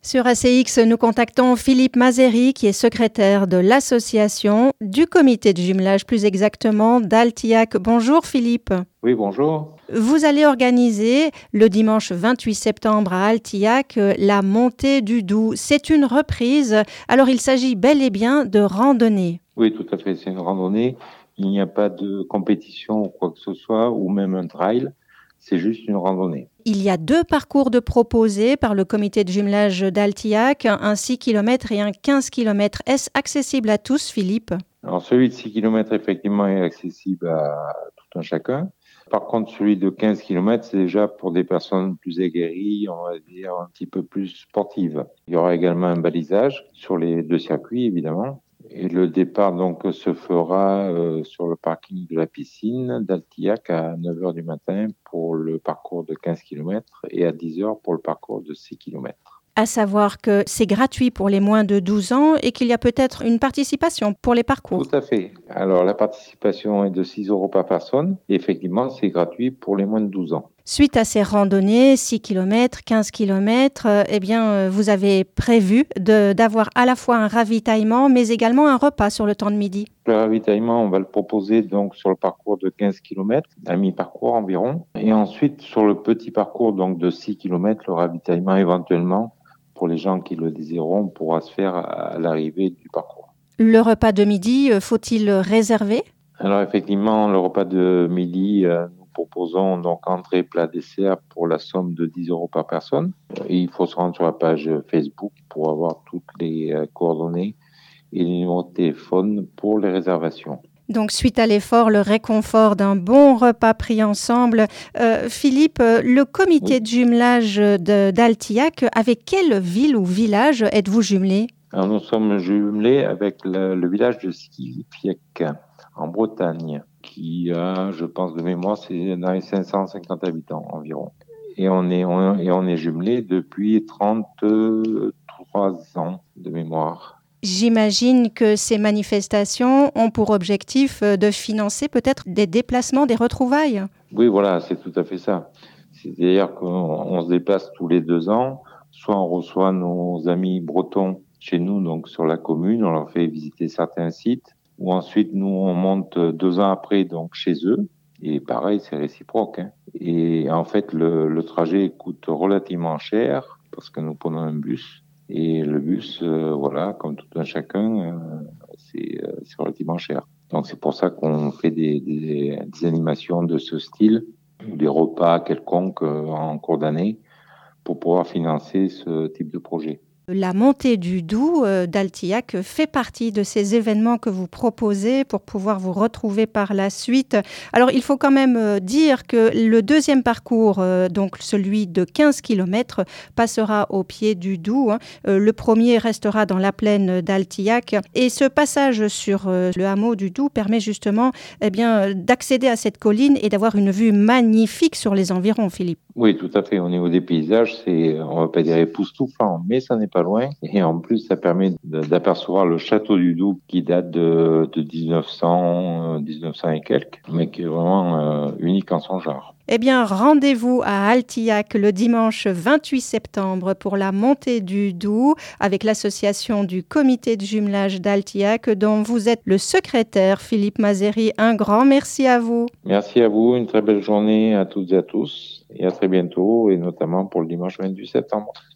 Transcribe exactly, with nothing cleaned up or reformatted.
Sur A C X, nous contactons Philippe Mazeri, qui est secrétaire de l'association, du comité de jumelage plus exactement, d'Altillac. Bonjour Philippe. Oui, bonjour. Vous allez organiser le dimanche vingt-huit septembre à Altillac la montée du Doubs. C'est une reprise, alors il s'agit bel et bien de randonnée. Oui, tout à fait, c'est une randonnée. Il n'y a pas de compétition ou quoi que ce soit, ou même un trail. C'est juste une randonnée. Il y a deux parcours de proposés par le comité de jumelage d'Altillac, un six kilomètres et un quinze kilomètres. Est-ce accessible à tous, Philippe ? Alors, celui de six kilomètres, effectivement, est accessible à tout un chacun. Par contre, celui de quinze kilomètres, c'est déjà pour des personnes plus aguerries, on va dire un petit peu plus sportives. Il y aura également un balisage sur les deux circuits, évidemment. Et le départ donc se fera euh, sur le parking de la piscine d'Altillac à neuf heures du matin pour le parcours de quinze kilomètres et à dix heures pour le parcours de six kilomètres. À savoir que c'est gratuit pour les moins de douze ans et qu'il y a peut-être une participation pour les parcours. Tout à fait. Alors la participation est de six euros par personne. Et effectivement, c'est gratuit pour les moins de douze ans. Suite à ces randonnées, six kilomètres, quinze kilomètres, euh, eh bien, euh, vous avez prévu de, d'avoir à la fois un ravitaillement, mais également un repas sur le temps de midi. Le ravitaillement, on va le proposer donc sur le parcours de quinze kilomètres, à mi-parcours environ. Et ensuite, sur le petit parcours donc de six kilomètres, le ravitaillement éventuellement, pour les gens qui le désireront, pourra se faire à l'arrivée du parcours. Le repas de midi, euh, faut-il le réserver ? Alors effectivement, le repas de midi, euh, nous proposons donc entrée, plat, dessert pour la somme de dix euros par personne. Et il faut se rendre sur la page Facebook pour avoir toutes les euh, coordonnées et les numéros de téléphone pour les réservations. Donc, suite à l'effort, le réconfort d'un bon repas pris ensemble. Euh, Philippe, le comité oui. de jumelage de, d'Altillac, avec quelle ville ou village êtes-vous jumelé ? Alors, nous sommes jumelés avec le, le village de Skifiec, en Bretagne, qui a, je pense de mémoire, c'est dans les cinq cent cinquante habitants environ. Et on est, on, et on est jumelés depuis trente-trois ans de mémoire. J'imagine que ces manifestations ont pour objectif de financer peut-être des déplacements, des retrouvailles. Oui, voilà, c'est tout à fait ça. C'est-à-dire qu'on on se déplace tous les deux ans. Soit on reçoit nos amis bretons chez nous, donc sur la commune, on leur fait visiter certains sites. Ou ensuite, nous, on monte deux ans après, donc chez eux. Et pareil, c'est réciproque. Hein. Et en fait, le, le trajet coûte relativement cher parce que nous prenons un bus. Et le bus, euh, voilà, comme tout un chacun, euh, c'est, euh, c'est relativement cher. Donc c'est pour ça qu'on fait des, des, des animations de ce style, des repas quelconques euh, en cours d'année, pour pouvoir financer ce type de projet. La montée du Doubs euh, d'Altillac fait partie de ces événements que vous proposez pour pouvoir vous retrouver par la suite. Alors, il faut quand même euh, dire que le deuxième parcours, euh, donc celui de quinze kilomètres, passera au pied du Doubs. Hein. Euh, le premier restera dans la plaine d'Altillac. Et ce passage sur euh, le hameau du Doubs permet justement eh bien, d'accéder à cette colline et d'avoir une vue magnifique sur les environs, Philippe. Oui, tout à fait. Au niveau des paysages, c'est, on va pas dire époustouflant, mais ça n'est pas loin. Et en plus, ça permet d'apercevoir le château du Doubs qui date de, de dix-neuf cents, dix-neuf cents et quelques, mais qui est vraiment euh, unique en son genre. Eh bien, rendez-vous à Altillac le dimanche vingt-huit septembre pour la montée du Doubs avec l'association du comité de jumelage d'Altillac dont vous êtes le secrétaire, Philippe Mazeri. Un grand merci à vous. Merci à vous, une très belle journée à toutes et à tous et à très bientôt et notamment pour le dimanche vingt-huit septembre.